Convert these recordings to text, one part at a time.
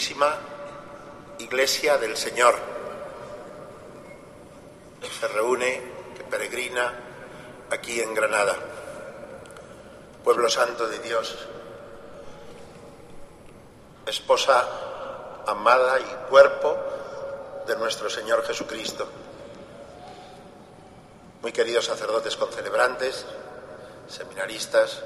queridísima Iglesia del Señor, que se reúne, que peregrina aquí en Granada, pueblo santo de Dios, esposa amada y cuerpo de nuestro Señor Jesucristo. Muy queridos sacerdotes concelebrantes, seminaristas,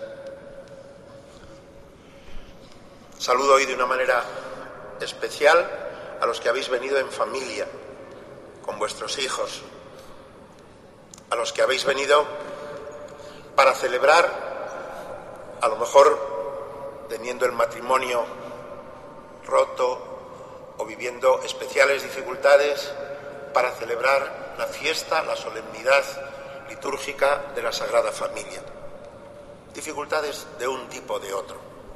saludo hoy de una manera especial a los que habéis venido en familia, con vuestros hijos, a los que habéis venido para celebrar, a lo mejor teniendo el matrimonio roto o viviendo especiales dificultades, para celebrar la fiesta, la solemnidad litúrgica de la Sagrada Familia. Dificultades de un tipo o de otro.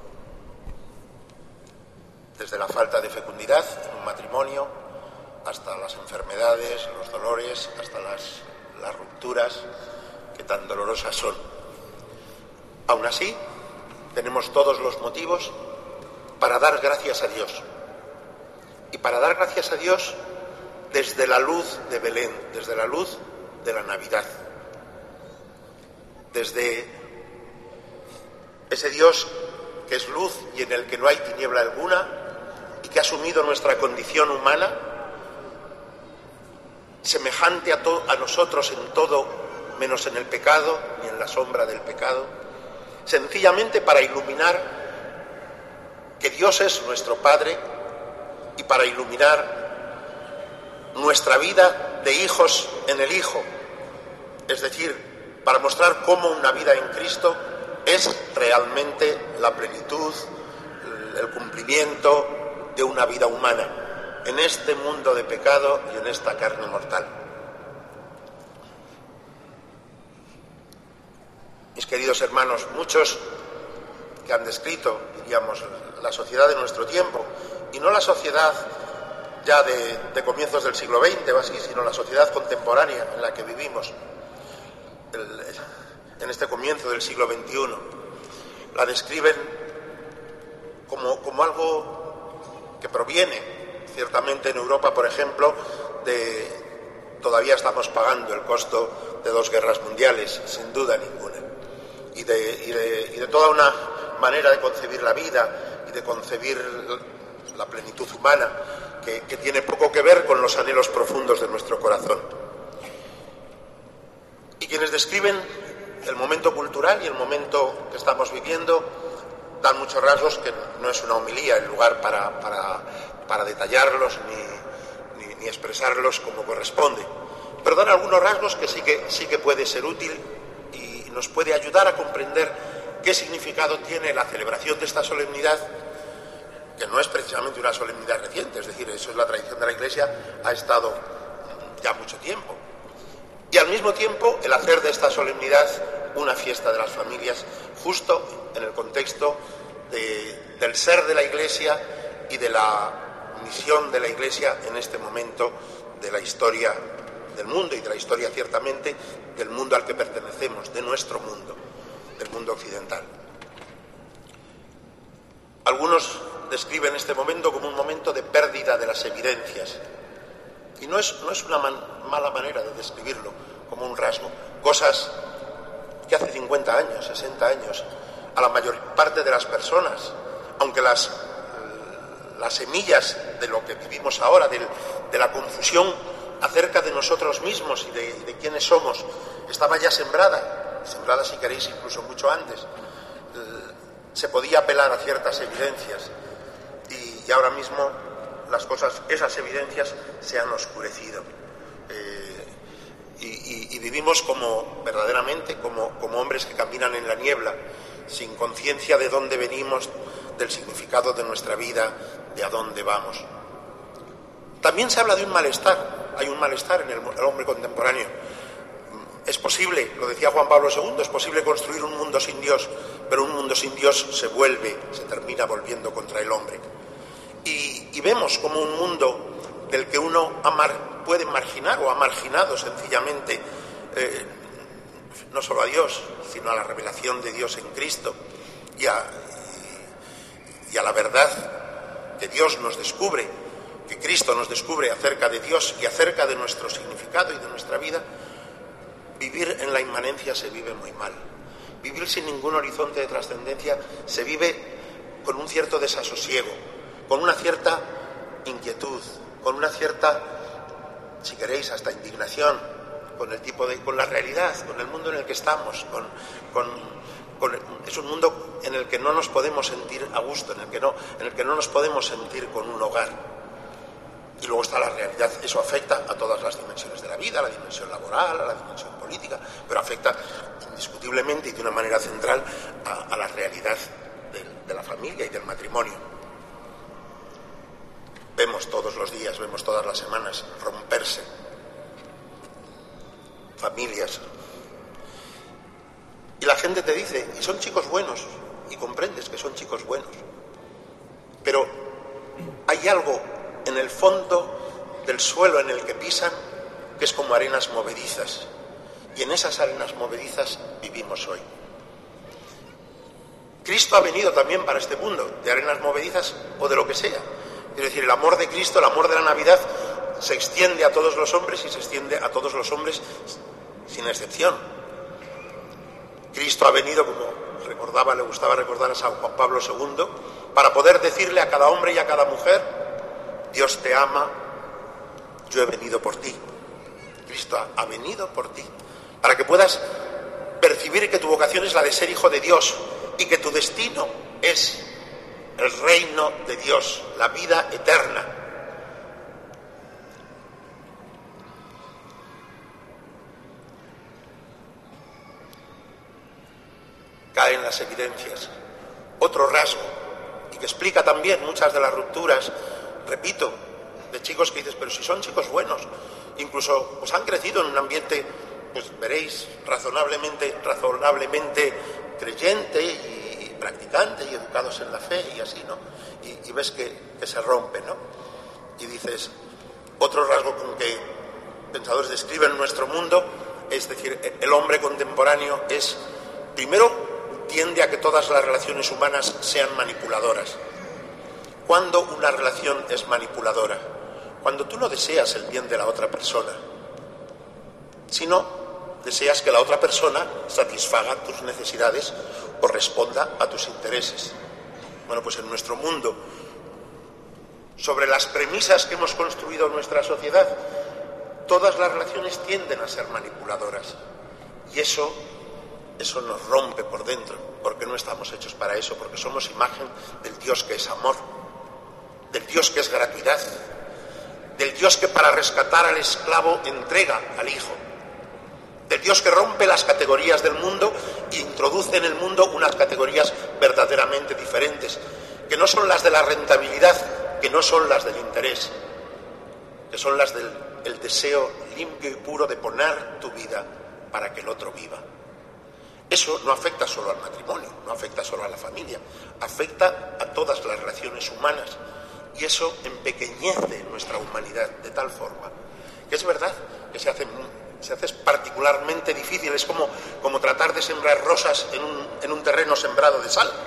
Desde la falta de fecundidad en un matrimonio, hasta las enfermedades, los dolores, hasta las rupturas que tan dolorosas son. Aún así, tenemos todos los motivos para dar gracias a Dios. Y para dar gracias a Dios desde la luz de Belén, desde la luz de la Navidad. Desde ese Dios que es luz y en el que no hay tiniebla alguna y que ha asumido nuestra condición humana, semejante a nosotros en todo, menos en el pecado ni en la sombra del pecado, sencillamente para iluminar que Dios es nuestro Padre y para iluminar nuestra vida de hijos en el Hijo, es decir, para mostrar cómo una vida en Cristo es realmente la plenitud, el cumplimiento de una vida humana en este mundo de pecado y en esta carne mortal. Mis queridos hermanos, muchos que han descrito, diríamos, la sociedad de nuestro tiempo, y no la sociedad ya de comienzos del siglo XX o así, sino la sociedad contemporánea en la que vivimos en este comienzo del siglo XXI, la describen como algo que proviene, ciertamente en Europa, por ejemplo, todavía estamos pagando el costo de 2 guerras mundiales, sin duda ninguna, y de toda una manera de concebir la vida y de concebir la plenitud humana que tiene poco que ver con los anhelos profundos de nuestro corazón. Y quienes describen el momento cultural y el momento que estamos viviendo dan muchos rasgos que no es una homilía el lugar para detallarlos ni expresarlos como corresponde, pero dan algunos rasgos que sí que puede ser útil y nos puede ayudar a comprender qué significado tiene la celebración de esta solemnidad, que no es precisamente una solemnidad reciente, es decir, eso es la tradición de la Iglesia, ha estado ya mucho tiempo. Y al mismo tiempo el hacer de esta solemnidad una fiesta de las familias, justo en el contexto del ser de la Iglesia y de la misión de la Iglesia en este momento de la historia del mundo y de la historia ciertamente del mundo al que pertenecemos, de nuestro mundo, del mundo occidental. Algunos describen este momento como un momento de pérdida de las evidencias. Y no es una mala manera de describirlo, como un rasgo. Cosas que hace 50 años, 60 años, a la mayor parte de las personas, aunque las semillas de lo que vivimos ahora, de la confusión acerca de nosotros mismos y de quiénes somos, estaba ya sembrada si queréis incluso mucho antes. Se podía apelar a ciertas evidencias y ahora mismo esas evidencias se han oscurecido y vivimos verdaderamente como hombres que caminan en la niebla, sin conciencia de dónde venimos, del significado de nuestra vida, de a dónde vamos. También se habla de un malestar, hay un malestar en el hombre contemporáneo. Es posible, lo decía Juan Pablo II, es posible construir un mundo sin Dios, pero un mundo sin Dios se termina volviendo contra el hombre. Y vemos como un mundo del que uno puede marginar o ha marginado sencillamente no solo a Dios, sino a la revelación de Dios en Cristo y a la verdad que Dios nos descubre, que Cristo nos descubre acerca de Dios y acerca de nuestro significado y de nuestra vida, vivir en la inmanencia se vive muy mal. Vivir sin ningún horizonte de trascendencia se vive con un cierto desasosiego, con una cierta inquietud, con una cierta, si queréis, hasta indignación, con la realidad, con el mundo en el que estamos, es un mundo en el que no nos podemos sentir a gusto, en el que no nos podemos sentir con un hogar. Y luego está la realidad. Eso afecta a todas las dimensiones de la vida, a la dimensión laboral, a la dimensión política, pero afecta indiscutiblemente y de una manera central a la realidad de la familia y del matrimonio. Vemos todos los días, vemos todas las semanas romperse familias. Y la gente te dice, y son chicos buenos, y comprendes que son chicos buenos. Pero hay algo en el fondo del suelo en el que pisan que es como arenas movedizas. Y en esas arenas movedizas vivimos hoy. Cristo ha venido también para este mundo, de arenas movedizas o de lo que sea. Es decir, el amor de Cristo, el amor de la Navidad, se extiende a todos los hombres y se extiende a todos los hombres sin excepción. Cristo ha venido, como le gustaba recordar a San Juan Pablo II, para poder decirle a cada hombre y a cada mujer: Dios te ama, yo he venido por ti. Cristo ha venido por ti, para que puedas percibir que tu vocación es la de ser hijo de Dios y que tu destino es el reino de Dios, la vida eterna. Caen las evidencias. Otro rasgo, y que explica también muchas de las rupturas, repito, de chicos que dices, pero si son chicos buenos, incluso pues han crecido en un ambiente, pues veréis, razonablemente creyente y practicante y educados en la fe y así, ¿no? Y ves que se rompe, ¿no? Y dices, otro rasgo con que pensadores describen nuestro mundo, es decir, el hombre contemporáneo es, primero, tiende a que todas las relaciones humanas sean manipuladoras. ¿Cuándo una relación es manipuladora? Cuando tú no deseas el bien de la otra persona, sino deseas que la otra persona satisfaga tus necesidades o responda a tus intereses. Bueno, pues en nuestro mundo, sobre las premisas que hemos construido en nuestra sociedad, todas las relaciones tienden a ser manipuladoras. Y eso nos rompe por dentro, porque no estamos hechos para eso, porque somos imagen del Dios que es amor, del Dios que es gratuidad, del Dios que para rescatar al esclavo entrega al hijo, del Dios que rompe las categorías del mundo e introduce en el mundo unas categorías verdaderamente diferentes, que no son las de la rentabilidad, que no son las del interés, que son las del deseo limpio y puro de poner tu vida para que el otro viva. Eso no afecta solo al matrimonio, no afecta solo a la familia, afecta a todas las relaciones humanas, y eso empequeñece nuestra humanidad de tal forma que es verdad que se hace particularmente difícil. Es como tratar de sembrar rosas en un terreno sembrado de sal.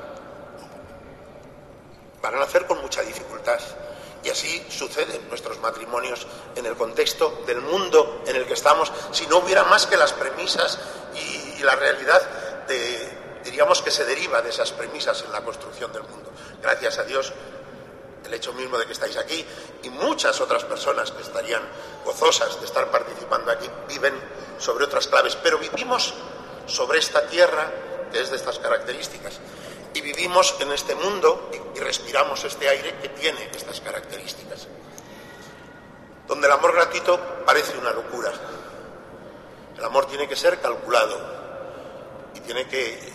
Van a nacer con mucha dificultad. Y así sucede en nuestros matrimonios, en el contexto del mundo en el que estamos, si no hubiera más que las premisas y la realidad diríamos que se deriva de esas premisas en la construcción del mundo. Gracias a Dios, el hecho mismo de que estáis aquí y muchas otras personas que estarían gozosas de estar participando aquí viven sobre otras claves, pero vivimos sobre esta tierra que es de estas características. Y vivimos en este mundo y respiramos este aire que tiene estas características. Donde el amor gratuito parece una locura. El amor tiene que ser calculado y hay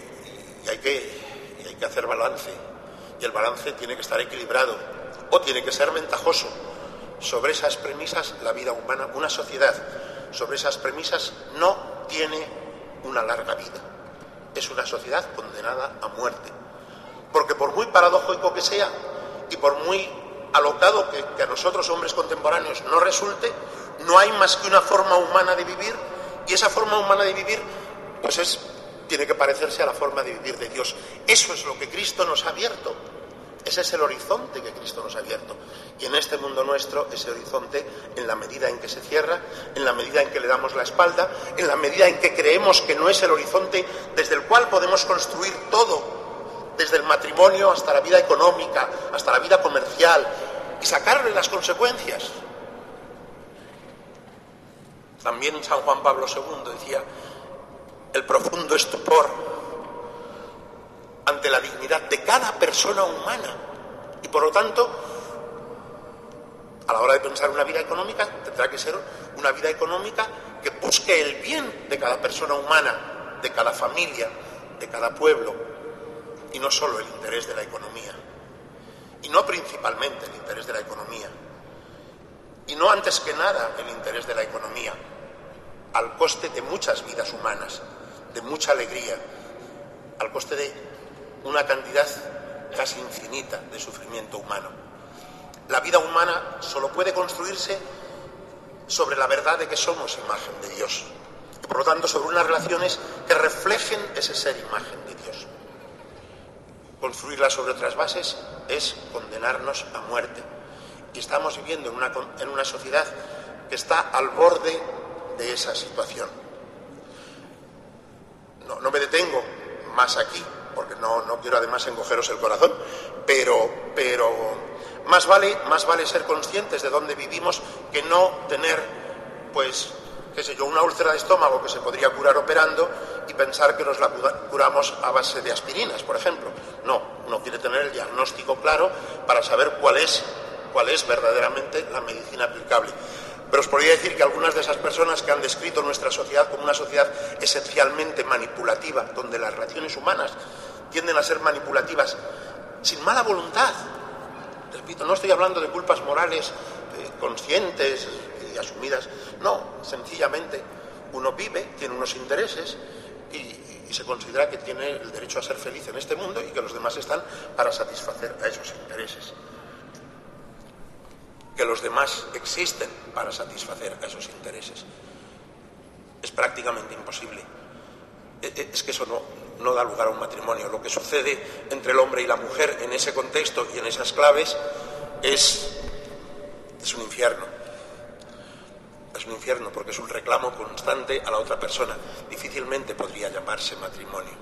que hacer balance. Y el balance tiene que estar equilibrado o tiene que ser ventajoso. Sobre esas premisas la vida humana, una sociedad, sobre esas premisas no tiene una larga vida. Es una sociedad condenada a muerte. Porque por muy paradójico que sea y por muy alocado que a nosotros, hombres contemporáneos, no resulte, no hay más que una forma humana de vivir, y esa forma humana de vivir pues tiene que parecerse a la forma de vivir de Dios. Eso es lo que Cristo nos ha abierto. Ese es el horizonte que Cristo nos ha abierto. Y en este mundo nuestro, ese horizonte, en la medida en que se cierra, en la medida en que le damos la espalda, en la medida en que creemos que no es el horizonte desde el cual podemos construir todo, desde el matrimonio hasta la vida económica, hasta la vida comercial, y sacarle las consecuencias. También San Juan Pablo II decía: el profundo estupor ante la dignidad de cada persona humana, y por lo tanto, a la hora de pensar una vida económica, tendrá que ser una vida económica que busque el bien de cada persona humana, de cada familia, de cada pueblo, y no solo el interés de la economía, y no principalmente el interés de la economía, y no antes que nada el interés de la economía, al coste de muchas vidas humanas, de mucha alegría, al coste de una cantidad casi infinita de sufrimiento humano. La vida humana solo puede construirse sobre la verdad de que somos imagen de Dios, y por lo tanto sobre unas relaciones que reflejen ese ser imagen de Dios. Construirla sobre otras bases es condenarnos a muerte, y estamos viviendo en una sociedad que está al borde de esa situación. No me detengo más aquí, porque no quiero además encogeros el corazón, pero más vale ser conscientes de dónde vivimos que no tener, pues, qué sé yo, una úlcera de estómago que se podría curar operando y pensar que nos la curamos a base de aspirinas, por ejemplo. No, uno quiere tener el diagnóstico claro para saber cuál es verdaderamente la medicina aplicable. Pero os podría decir que algunas de esas personas que han descrito nuestra sociedad como una sociedad esencialmente manipulativa, donde las relaciones humanas tienden a ser manipulativas sin mala voluntad, repito, no estoy hablando de culpas morales conscientes y asumidas, no, sencillamente uno vive, tiene unos intereses y se considera que tiene el derecho a ser feliz en este mundo y que los demás están para satisfacer a esos intereses. Que los demás existen para satisfacer a esos intereses. Es prácticamente imposible. Es que eso no da lugar a un matrimonio. Lo que sucede entre el hombre y la mujer en ese contexto y en esas claves es un infierno. Es un infierno porque es un reclamo constante a la otra persona. Difícilmente podría llamarse matrimonio.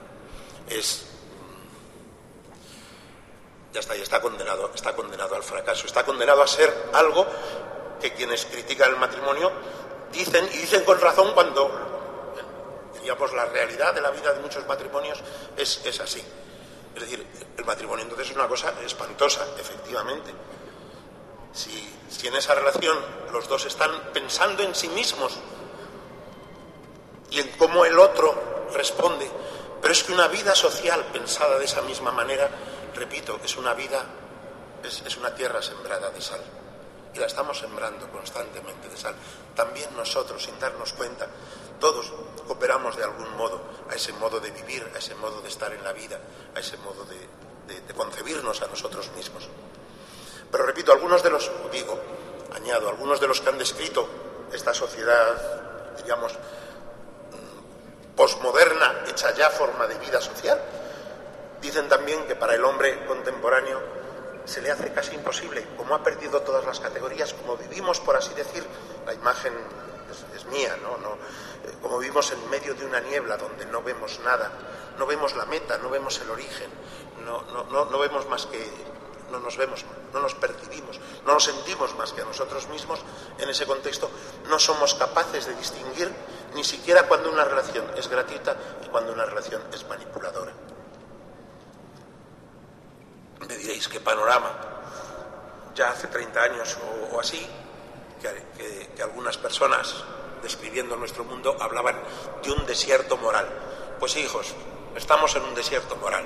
Ya está condenado al fracaso, está condenado a ser algo que quienes critican el matrimonio dicen con razón cuando, diríamos, la realidad de la vida de muchos matrimonios es así. Es decir, el matrimonio entonces es una cosa espantosa, efectivamente. Si en esa relación los dos están pensando en sí mismos y en cómo el otro responde, pero es que una vida social pensada de esa misma manera, repito, es una tierra sembrada de sal, y la estamos sembrando constantemente de sal. También nosotros, sin darnos cuenta, todos cooperamos de algún modo a ese modo de vivir, a ese modo de estar en la vida, a ese modo de concebirnos a nosotros mismos. Pero repito, algunos de los que han descrito esta sociedad, diríamos, posmoderna, hecha ya forma de vida social, dicen también que para el hombre contemporáneo se le hace casi imposible, como ha perdido todas las categorías, como vivimos, por así decir, la imagen es mía, como vivimos en medio de una niebla donde no vemos nada, no vemos la meta, no vemos el origen, no vemos más que, no nos percibimos, no nos sentimos más que a nosotros mismos. En ese contexto no somos capaces de distinguir ni siquiera cuando una relación es gratuita y cuando una relación es manipuladora. Me diréis, ¿qué panorama? Ya hace 30 años o así, que algunas personas, describiendo nuestro mundo, hablaban de un desierto moral. Pues hijos, estamos en un desierto moral.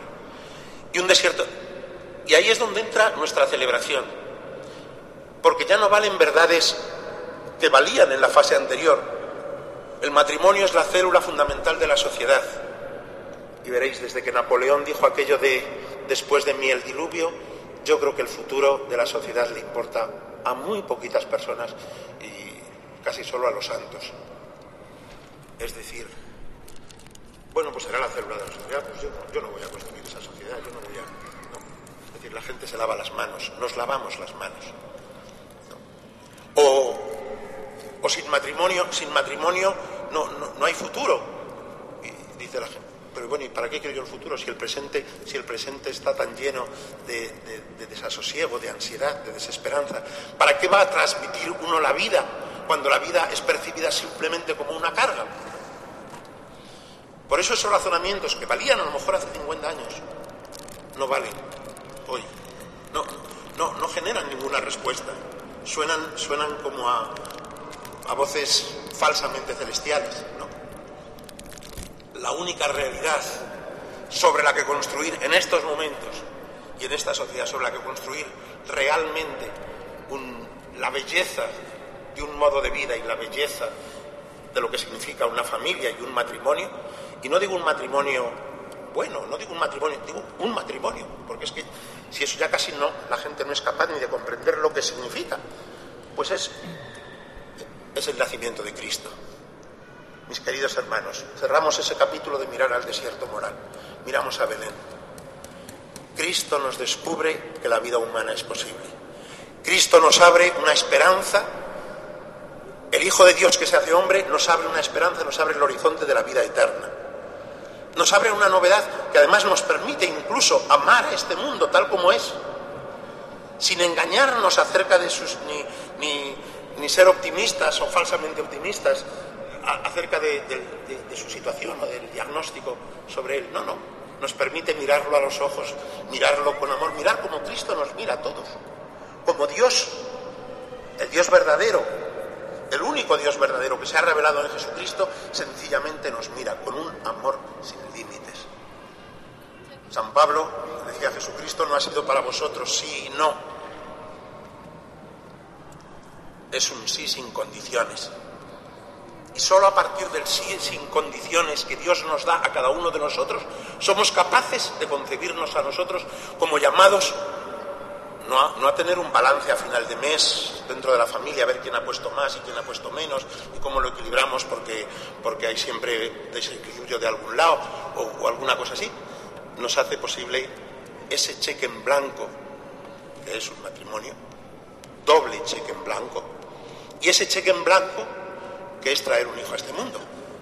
Y ahí es donde entra nuestra celebración. Porque ya no valen verdades que valían en la fase anterior. El matrimonio es la célula fundamental de la sociedad. Y veréis, desde que Napoleón dijo aquello de después de mí el diluvio, yo creo que el futuro de la sociedad le importa a muy poquitas personas y casi solo a los santos. Es decir, bueno, pues será la célula de la sociedad, pues yo no voy a construir esa sociedad, la gente se lava las manos, nos lavamos las manos. O sin matrimonio no hay futuro. Y dice la gente, pero bueno, ¿y para qué quiero yo el futuro si el presente está tan lleno de desasosiego, de ansiedad, de desesperanza? ¿Para qué va a transmitir uno la vida cuando la vida es percibida simplemente como una carga? Por eso esos razonamientos que valían a lo mejor hace 50 años no valen hoy. No generan ninguna respuesta. Suenan como a voces falsamente celestiales, ¿no? La única realidad sobre la que construir en estos momentos y en esta sociedad, sobre la que construir realmente la belleza de un modo de vida y la belleza de lo que significa una familia y un matrimonio, y no digo un matrimonio bueno, no digo un matrimonio, digo un matrimonio, porque es que si eso ya casi la gente no es capaz ni de comprender lo que significa, pues es el nacimiento de Cristo. Mis queridos hermanos, cerramos ese capítulo de mirar al desierto moral, miramos a Belén. Cristo nos descubre que la vida humana es posible. Cristo nos abre una esperanza. El Hijo de Dios que se hace hombre nos abre una esperanza, nos abre el horizonte de la vida eterna. Nos abre una novedad que además nos permite incluso amar a este mundo tal como es, sin engañarnos acerca de sus ni ser optimistas o falsamente optimistas acerca de su situación o del diagnóstico sobre él. No, nos permite mirarlo a los ojos, mirarlo con amor, mirar como Cristo nos mira a todos, como Dios, el Dios verdadero, el único Dios verdadero que se ha revelado en Jesucristo, sencillamente nos mira con un amor sin límites. San Pablo decía: Jesucristo no ha sido para vosotros sí y no, es un sí sin condiciones. Y solo a partir del sí sin condiciones que Dios nos da a cada uno de nosotros, somos capaces de concebirnos a nosotros como llamados no a tener un balance a final de mes dentro de la familia, a ver quién ha puesto más y quién ha puesto menos y cómo lo equilibramos porque hay siempre desequilibrio de algún lado o alguna cosa así. Nos hace posible ese cheque en blanco que es un matrimonio, doble cheque en blanco, y ese cheque en blanco que es traer un hijo a este mundo,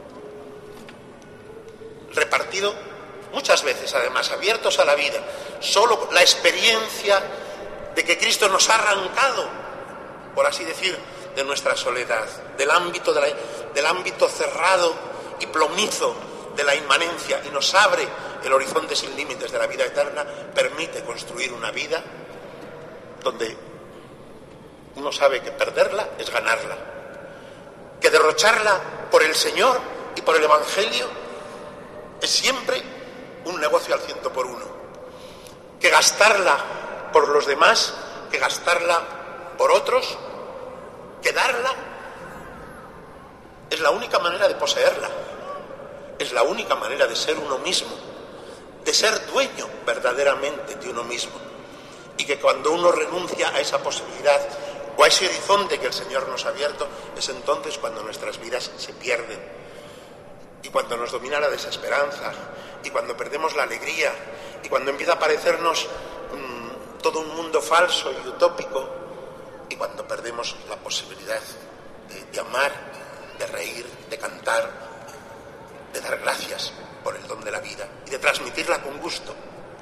repartido muchas veces, además, abiertos a la vida. Solo la experiencia de que Cristo nos ha arrancado, por así decir, de nuestra soledad, del ámbito cerrado y plomizo de la inmanencia, y nos abre el horizonte sin límites de la vida eterna, permite construir una vida donde uno sabe que perderla es ganarla, que derrocharla por el Señor y por el Evangelio es siempre un negocio al 100%, que gastarla por los demás, que gastarla por otros, que darla, es la única manera de poseerla, es la única manera de ser uno mismo, de ser dueño verdaderamente de uno mismo, y que cuando uno renuncia a esa posibilidad o a ese horizonte que el Señor nos ha abierto, es entonces cuando nuestras vidas se pierden, y cuando nos domina la desesperanza, y cuando perdemos la alegría, y cuando empieza a parecernos todo un mundo falso y utópico, y cuando perdemos la posibilidad de amar, de reír, de cantar, de dar gracias por el don de la vida y de transmitirla con gusto,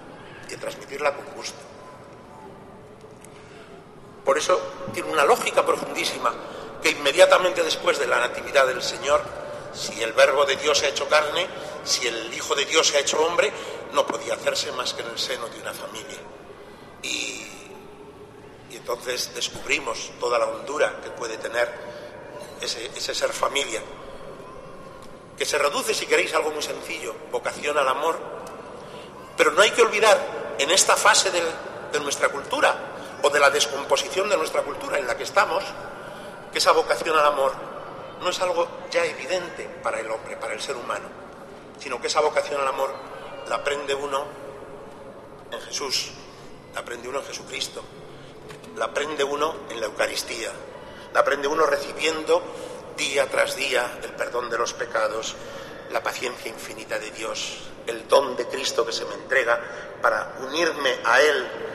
Por eso tiene una lógica profundísima que inmediatamente después de la natividad del Señor, si el Verbo de Dios se ha hecho carne, si el Hijo de Dios se ha hecho hombre, no podía hacerse más que en el seno de una familia. Y entonces descubrimos toda la hondura que puede tener ese ser familia, que se reduce, si queréis, a algo muy sencillo: vocación al amor. Pero no hay que olvidar, en esta fase de nuestra cultura, o de la descomposición de nuestra cultura en la que estamos, que esa vocación al amor no es algo ya evidente para el hombre, para el ser humano, sino que esa vocación al amor la aprende uno en Jesús, la aprende uno en Jesucristo, la aprende uno en la Eucaristía, la aprende uno recibiendo día tras día el perdón de los pecados, la paciencia infinita de Dios, el don de Cristo que se me entrega para unirme a Él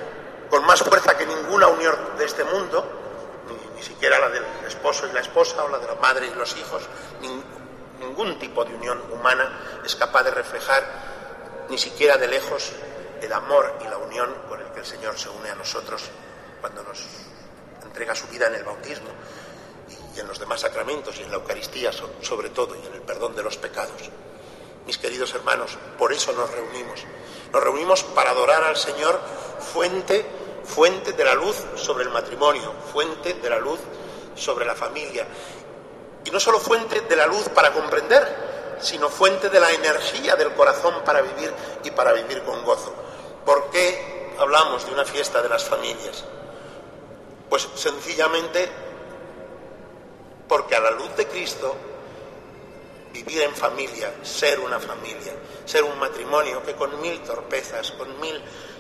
con más fuerza que ninguna unión de este mundo, ni siquiera la del esposo y la esposa o la de la madre y los hijos, ningún tipo de unión humana es capaz de reflejar ni siquiera de lejos el amor y la unión con el que el Señor se une a nosotros cuando nos entrega su vida en el bautismo y en los demás sacramentos y en la Eucaristía sobre todo, y en el perdón de los pecados. Mis queridos hermanos, por eso nos reunimos. Nos reunimos para adorar al Señor, fuente de la luz sobre el matrimonio, fuente de la luz sobre la familia. Y no solo fuente de la luz para comprender, sino fuente de la energía del corazón para vivir y para vivir con gozo. ¿Por qué hablamos de una fiesta de las familias? Pues sencillamente porque a la luz de Cristo, vivir en familia, ser una familia, ser un matrimonio que con mil torpezas, con mil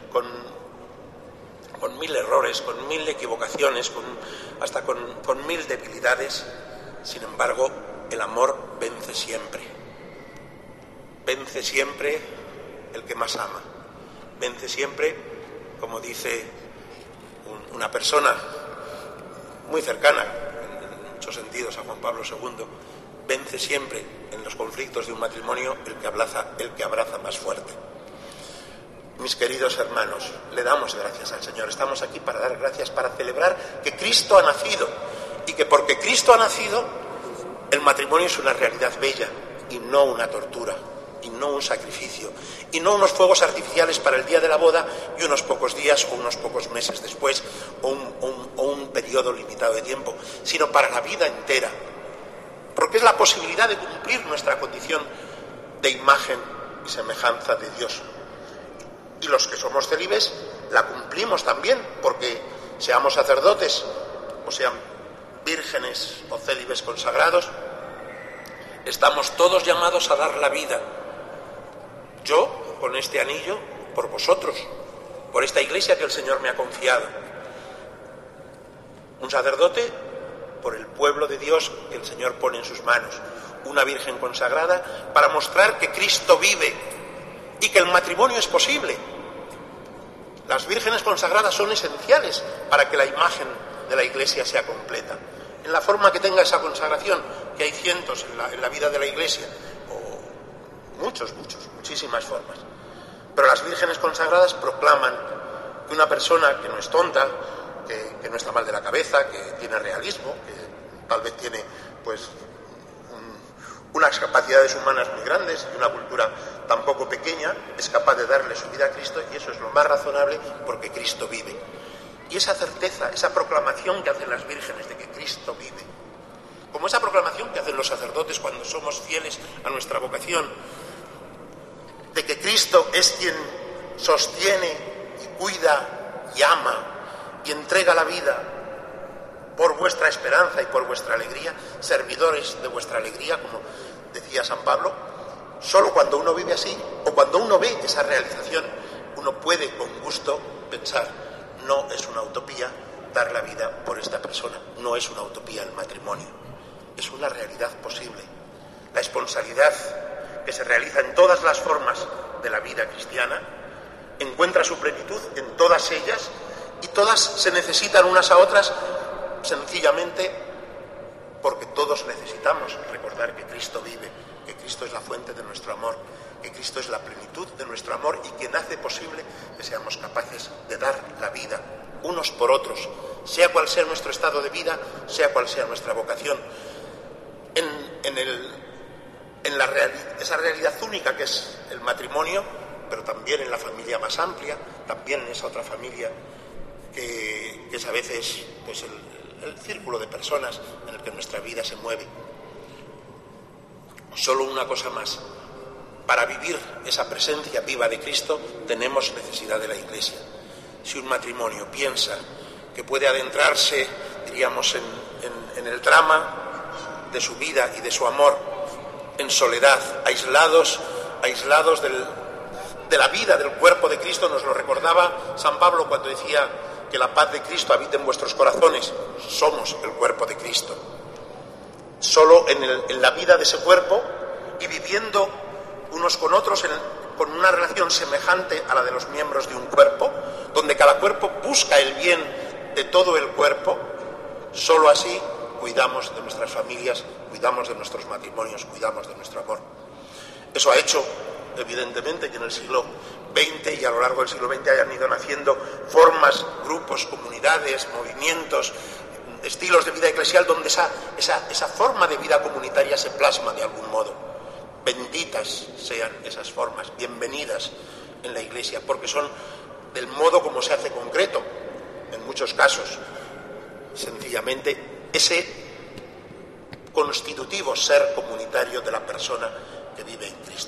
errores, con mil equivocaciones, hasta con mil debilidades, sin embargo, el amor vence siempre. Vence siempre el que más ama. Vence siempre, como dice una persona muy cercana, en muchos sentidos, a Juan Pablo II, vence siempre en los conflictos de un matrimonio el que abraza más fuerte. Mis queridos hermanos, le damos gracias al Señor. Estamos aquí para dar gracias, para celebrar que Cristo ha nacido, y que porque Cristo ha nacido, el matrimonio es una realidad bella y no una tortura, y no un sacrificio, y no unos fuegos artificiales para el día de la boda y unos pocos días o unos pocos meses después, o un periodo limitado de tiempo, sino para la vida entera, porque es la posibilidad de cumplir nuestra condición de imagen y semejanza de Dios. Y los que somos célibes la cumplimos también, porque seamos sacerdotes o sean vírgenes o célibes consagrados, estamos todos llamados a dar la vida. Yo, con este anillo, por vosotros, por esta iglesia que el Señor me ha confiado. Un sacerdote por el pueblo de Dios que el Señor pone en sus manos. Una virgen consagrada para mostrar que Cristo vive y que el matrimonio es posible. Las vírgenes consagradas son esenciales para que la imagen de la iglesia sea completa. En la forma que tenga esa consagración, que hay cientos en la vida de la iglesia, o muchísimas formas. Pero las vírgenes consagradas proclaman que una persona que no es tonta, que no está mal de la cabeza, que tiene realismo, que tal vez tiene unas capacidades humanas muy grandes y una cultura tampoco pequeña, es capaz de darle su vida a Cristo, y eso es lo más razonable porque Cristo vive. Y esa certeza, esa proclamación que hacen las vírgenes de que Cristo vive, como esa proclamación que hacen los sacerdotes cuando somos fieles a nuestra vocación, de que Cristo es quien sostiene y cuida y ama y entrega la vida por vuestra esperanza y por vuestra alegría, servidores de vuestra alegría, como decía San Pablo. Solo cuando uno vive así, o cuando uno ve esa realización, uno puede con gusto pensar: no es una utopía dar la vida por esta persona, no es una utopía el matrimonio, es una realidad posible. La esponsalidad que se realiza en todas las formas de la vida cristiana encuentra su plenitud en todas ellas, y todas se necesitan unas a otras sencillamente porque todos necesitamos recordar que Cristo vive, que Cristo es la fuente de nuestro amor, que Cristo es la plenitud de nuestro amor y quien hace posible que seamos capaces de dar la vida unos por otros, sea cual sea nuestro estado de vida, sea cual sea nuestra vocación, esa realidad única que es el matrimonio, pero también en la familia más amplia, también en esa otra familia que es a veces el círculo de personas en el que nuestra vida se mueve. Solo una cosa más: para vivir esa presencia viva de Cristo tenemos necesidad de la Iglesia. Si un matrimonio piensa que puede adentrarse, diríamos, en el drama de su vida y de su amor, en soledad, aislados de la vida del cuerpo de Cristo, nos lo recordaba San Pablo cuando decía que la paz de Cristo habita en vuestros corazones. Somos el cuerpo de Cristo. Solo en la vida de ese cuerpo y viviendo unos con otros con una relación semejante a la de los miembros de un cuerpo, donde cada cuerpo busca el bien de todo el cuerpo, solo así cuidamos de nuestras familias, cuidamos de nuestros matrimonios, cuidamos de nuestro amor. Eso ha hecho, evidentemente, que en el siglo XX y a lo largo del siglo XX hayan ido naciendo formas, grupos, comunidades, movimientos, estilos de vida eclesial donde esa forma de vida comunitaria se plasma de algún modo. Benditas sean esas formas, bienvenidas en la Iglesia, porque son del modo como se hace concreto, en muchos casos, sencillamente ese constitutivo ser comunitario de la persona que vive en Cristo.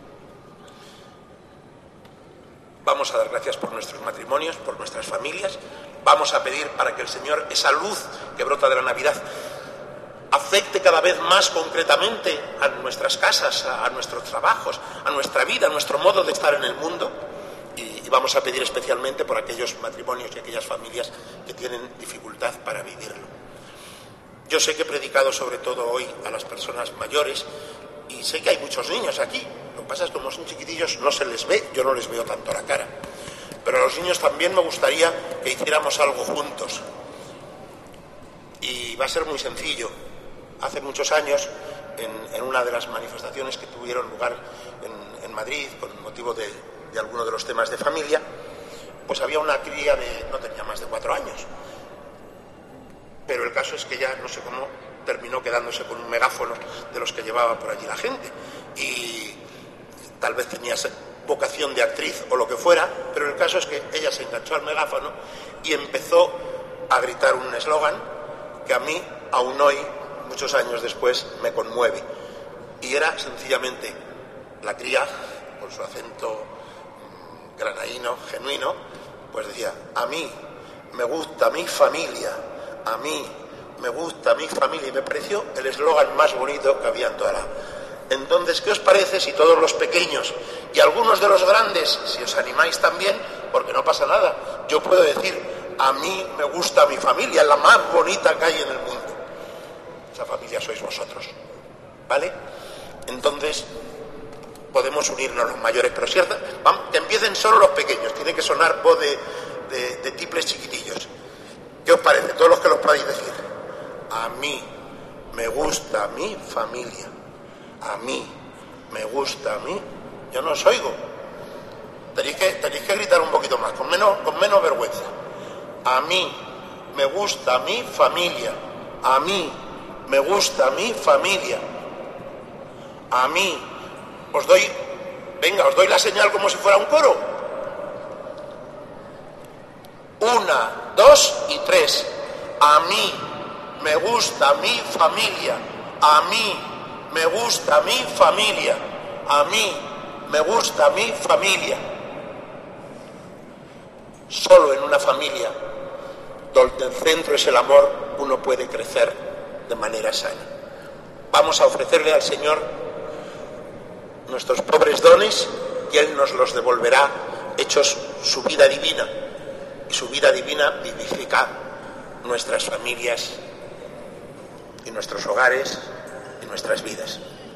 Vamos a dar gracias por nuestros matrimonios, por nuestras familias. Vamos a pedir para que el Señor, esa luz que brota de la Navidad, afecte cada vez más concretamente a nuestras casas, a nuestros trabajos, a nuestra vida, a nuestro modo de estar en el mundo. Y vamos a pedir especialmente por aquellos matrimonios y aquellas familias que tienen dificultad para vivirlo. Yo sé que he predicado sobre todo hoy a las personas mayores y sé que hay muchos niños aquí. Lo que pasa es que como son chiquitillos no se les ve, yo no les veo tanto la cara. Pero a los niños también me gustaría que hiciéramos algo juntos. Y va a ser muy sencillo. Hace muchos años, en una de las manifestaciones que tuvieron lugar en Madrid, con motivo de alguno de los temas de familia, pues había una cría no tenía más de 4 años. Pero el caso es que ya no sé cómo terminó quedándose con un megáfono de los que llevaba por allí la gente. Y tal vez tenía vocación de actriz o lo que fuera, pero el caso es que ella se enganchó al megáfono y empezó a gritar un eslogan que a mí, aún hoy, muchos años después, me conmueve. Y era sencillamente la cría, con su acento granaíno, genuino, pues decía: a mí me gusta mi familia, a mí me gusta mi familia. Y me pareció el eslogan más bonito que había en toda la... Entonces, ¿qué os parece si todos los pequeños y algunos de los grandes, si os animáis también, porque no pasa nada, yo puedo decir: a mí me gusta mi familia, la más bonita que hay en el mundo? Esa familia sois vosotros, ¿vale? Entonces podemos unirnos los mayores, pero cierto, que empiecen solo los pequeños. Tiene que sonar voz de tiples chiquitillos. ¿Qué os parece? Todos los que los podáis decir: a mí me gusta mi familia, a mí me gusta a mí. Yo no os oigo. Tenéis que gritar un poquito más, con menos vergüenza. A mí me gusta mi familia, a mí me gusta mi familia, a mí. Os doy la señal como si fuera un coro. 1, 2 y 3. A mí me gusta mi familia, a mí me gusta mi familia, a mí me gusta mi familia. Solo en una familia donde el centro es el amor, uno puede crecer de manera sana. Vamos a ofrecerle al Señor nuestros pobres dones y Él nos los devolverá hechos su vida divina, y su vida divina vivifica nuestras familias y nuestros hogares y nuestras vidas.